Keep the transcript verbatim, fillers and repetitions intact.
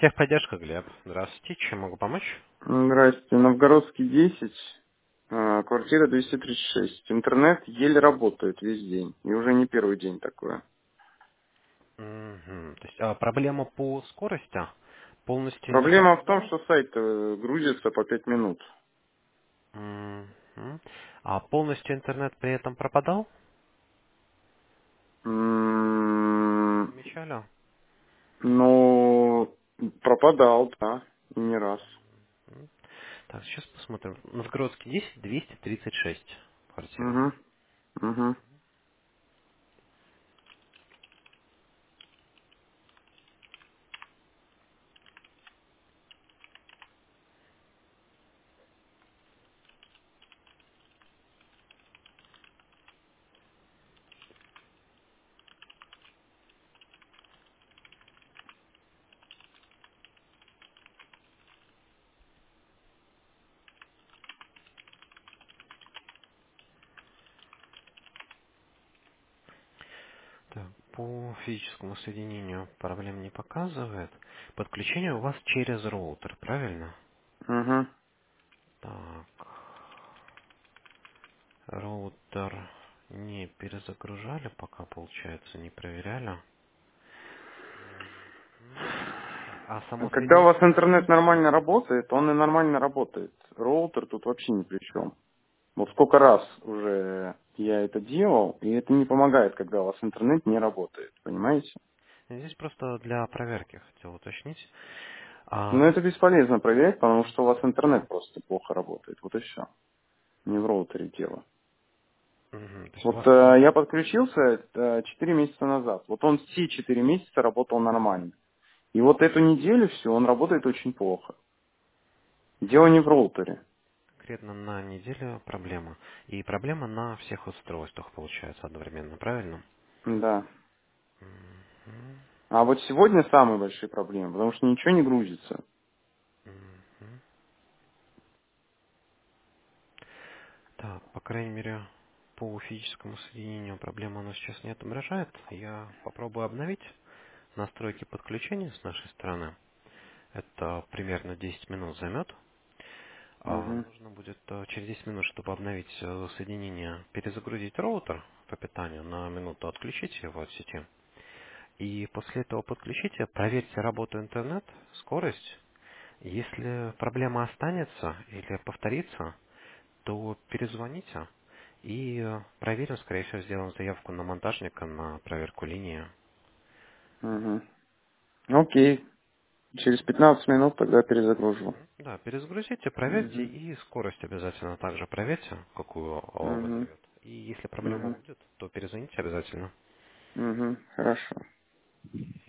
Техподдержка, Глеб. Здравствуйте. Чем могу помочь? Здрасте. Новгородский десять, э, квартира двести тридцать шесть. Интернет еле работает весь день. И уже не первый день такое. Мгм. То есть а, проблема по скорости? Полностью интернет Проблема в том, пропадал? что сайт э, грузится по пять минут. Мгм. А полностью интернет при этом пропадал? М, Замечали? Ну, пропадал, да, и не раз. М. Так, сейчас посмотрим. Новгородский десять, двести тридцать шесть. Квартира. Угу, угу. Так, по физическому соединению проблем не показывает. Подключение у вас через роутер, правильно? Угу. Так, роутер не перезагружали, пока получается, не проверяли. Мгм. Так, а само Когда у вас соединение интернет работает? нормально работает, он и нормально работает. Роутер тут вообще ни при чем. Вот сколько раз уже я это делал, и это не помогает, когда у вас интернет не работает, понимаете? Здесь просто для проверки хотел уточнить. А Но вы... это бесполезно проверять, потому что у вас интернет просто плохо работает. Вот и все. Не в роутере дело. Мгм, то есть у Вот вас... э, я подключился э, четыре месяца назад. Вот он все четыре месяца работал нормально. И вот эту неделю все, он работает очень плохо. Дело не в роутере. Конкретно на неделю проблема. И проблема на всех устройствах получается одновременно, правильно? Да. Мгм, А вот сегодня самые большие проблемы, потому что ничего не грузится. мгм. Так, по крайней мере, по физическому соединению проблема у нас сейчас не отображает. Я попробую обновить настройки подключения с нашей стороны. Это примерно десять минут займет. А, Угу. нужно будет э, через десять минут, чтобы обновить э, соединение, перезагрузить роутер по питанию, на минуту отключить его от сети. И после этого подключите, проверьте работу интернет, скорость. Если проблема останется или повторится, то перезвоните и э, проверим, скорее всего, сделаем заявку на монтажника на проверку линии. Угу. Окей. Через пятнадцать минут тогда перезагружу. Да, перезагрузите, проверьте Угу. и скорость обязательно также проверьте, какую э, Угу. выдает. И если проблема Угу. будет, то перезвоните обязательно. Угу. Хорошо.